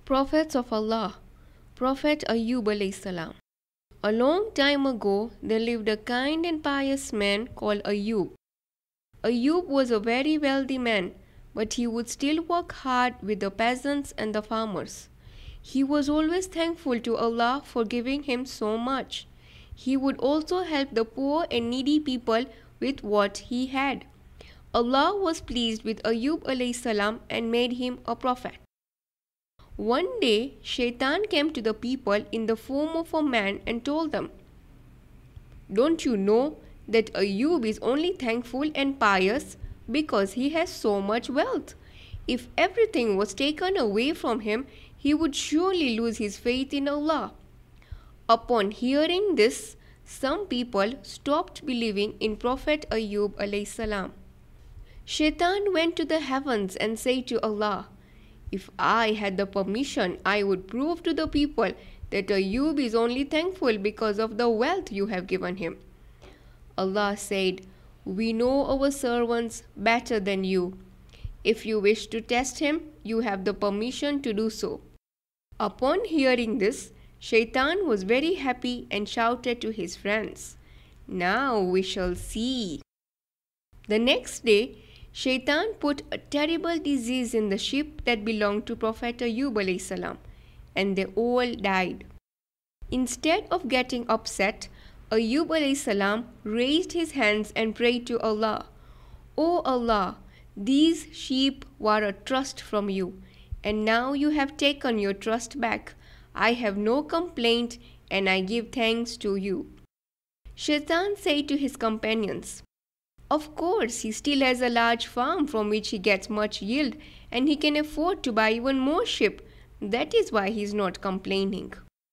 Prophets of Allah, Prophet Ayyub alayhi salam. A long time ago, there lived a kind and pious man called Ayyub. Ayyub was a very wealthy man, but he would still work hard with the peasants and the farmers. He was always thankful to Allah for giving him so much. He would also help the poor and needy people with what he had. Allah was pleased with Ayyub alayhi salam and made him a prophet. One day, Shaitan came to the people in the form of a man and told them, "Don't you know that Ayyub is only thankful and pious because he has so much wealth? If everything was taken away from him, he would surely lose his faith in Allah." Upon hearing this, some people stopped believing in Prophet Ayyub alayhi salam. Shaitan went to the heavens and said to Allah, "If I had the permission, I would prove to the people that Ayyub is only thankful because of the wealth you have given him." Allah said, "We know our servants better than you. If you wish to test him, you have the permission to do so." Upon hearing this, Shaitan was very happy and shouted to his friends, "Now we shall see." The next day, Shaitan put a terrible disease in the sheep that belonged to Prophet Ayyub alayhi salam, and they all died. Instead of getting upset, Ayyub alayhi salam raised his hands and prayed to Allah, "O Allah, these sheep were a trust from you, and now you have taken your trust back. I have no complaint, and I give thanks to you." Shaitan said to his companions, "Of course, he still has a large farm from which he gets much yield, and he can afford to buy even more sheep. That is why he is not complaining."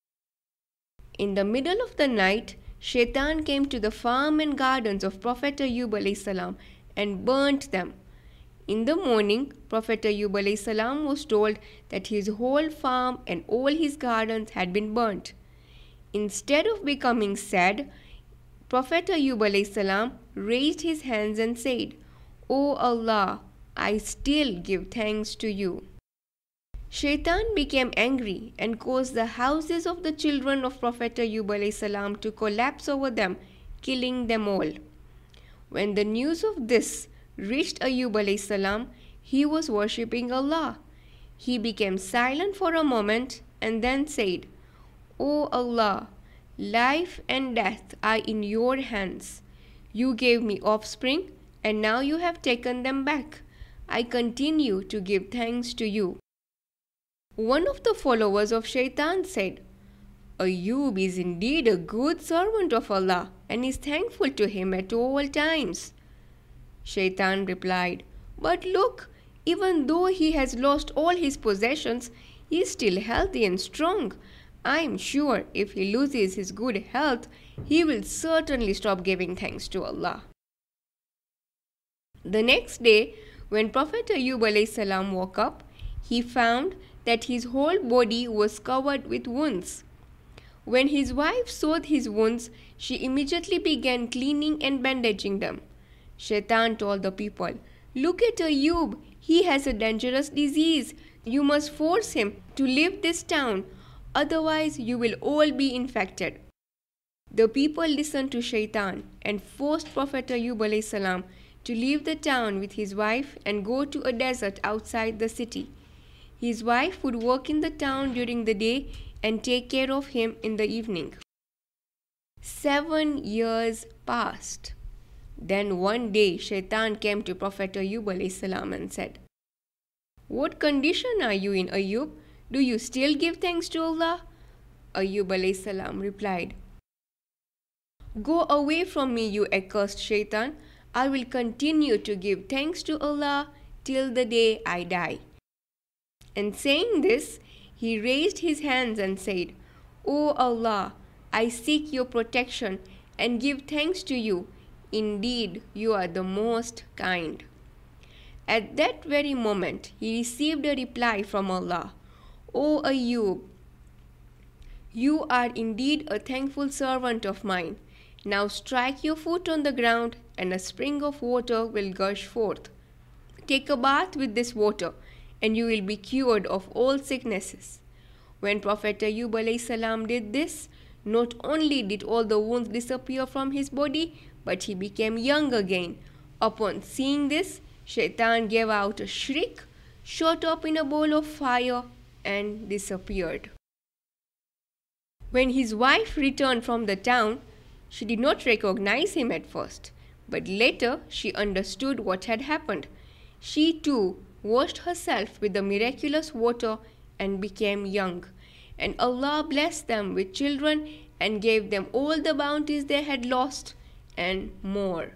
In the middle of the night, Shaitan came to the farm and gardens of Prophet Ayyub alayhi salam and burnt them. In the morning, Prophet Ayyub alayhi salam was told that his whole farm and all his gardens had been burnt. Instead of becoming sad, Prophet Ayyub alayhi salam raised his hands and said, "O Allah, I still give thanks to you." Shaitan became angry and caused the houses of the children of Prophet Ayyub alayhi salam to collapse over them, killing them all. When the news of this reached Ayyub alayhi salam, he was worshipping Allah. He became silent for a moment and then said, "O Allah, life and death are in your hands. You gave me offspring, and now you have taken them back. I continue to give thanks to you." One of the followers of Shaitan said, "Ayyub is indeed a good servant of Allah and is thankful to him at all times." Shaitan replied, "But look, even though he has lost all his possessions, he is still healthy and strong. I am sure if he loses his good health, he will certainly stop giving thanks to Allah." The next day, when Prophet Ayyub alayhi salam woke up, he found that his whole body was covered with wounds. When his wife saw his wounds, she immediately began cleaning and bandaging them. Shaitan told the people, "Look at Ayyub, he has a dangerous disease. You must force him to leave this town, otherwise you will all be infected." The people listened to Shaitan and forced Prophet Ayyub alayhi salam to leave the town with his wife and go to a desert outside the city. His wife would work in the town during the day and take care of him in the evening. 7 years passed. Then one day Shaitan came to Prophet Ayyub alayhi salam and said, "What condition are you in, Ayyub? Do you still give thanks to Allah?" Ayyub alayhi salam replied, "Go away from me, you accursed Shaitan. I will continue to give thanks to Allah till the day I die." And saying this, he raised his hands and said, "O Allah, I seek your protection and give thanks to you. Indeed, you are the most kind." At that very moment, he received a reply from Allah, "O Ayyub, you are indeed a thankful servant of mine. Now strike your foot on the ground, and a spring of water will gush forth. Take a bath with this water, and you will be cured of all sicknesses. When Prophet Ayyub alayhi salam did this, not only did all the wounds disappear from his body, but he became young again. Upon seeing this, Shaitan gave out a shriek, shot up in a ball of fire, and disappeared. When his wife returned from the town, she did not recognize him at first, but later she understood what had happened. She too washed herself with the miraculous water and became young, and Allah blessed them with children and gave them all the bounties they had lost and more.